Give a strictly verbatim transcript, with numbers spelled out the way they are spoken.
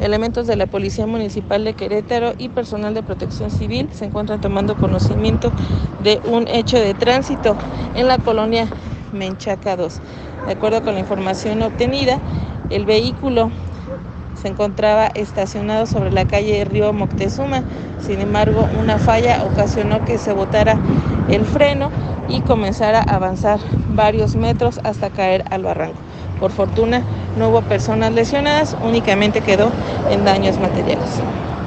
Elementos de la Policía Municipal de Querétaro y personal de Protección Civil se encuentran tomando conocimiento de un hecho de tránsito en la colonia Menchaca dos. De acuerdo con la información obtenida, el vehículo se encontraba estacionado sobre la calle Río Moctezuma. Sin embargo, una falla ocasionó que se botara el freno y comenzara a avanzar varios metros hasta caer al barranco. Por fortuna, no hubo personas lesionadas, únicamente quedó en daños materiales.